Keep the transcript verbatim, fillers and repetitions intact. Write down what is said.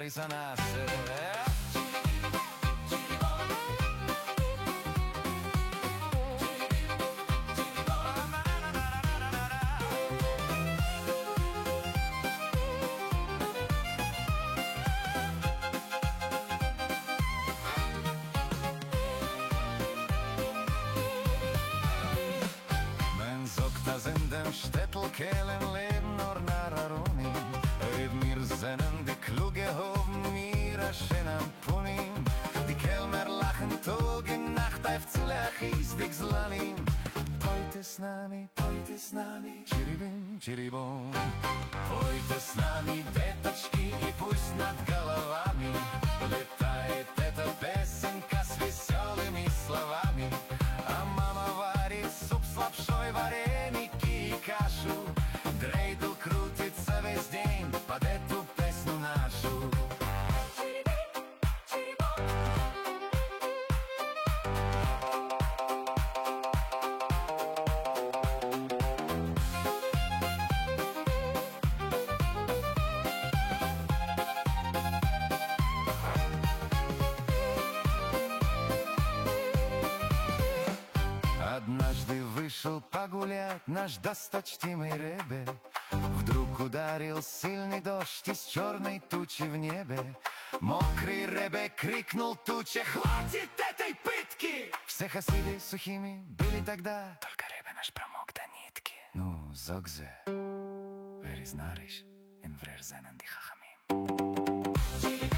Бориса нашего. In dem Städtel kehlen leben nur Nararuni. Red mir sennen die kluge Hoben ihrer schönen Punim. Die Kellner lachen Tag und Nacht auf zu lachis dich zlanim. Heute с нами, heute с нами, чирибим, чирибом. Heute с нами деточки и пусть над головами летает эта песенка с веселыми словами. А мама варит суп с лапшой, вареники и кашу. Дрейдл крутится весь день под эту песню нашу. Однажды вышел погулять наш досточтимый Ребе. Вдруг ударил сильный дождь из черной тучи в небе. Мокрый Ребе крикнул туче: «Хватит этой пытки!» Все хасиды сухими были тогда, только Ребе наш промок до нитки. Ну, зогзе, веризнариш, инврерзенен ди хахамим.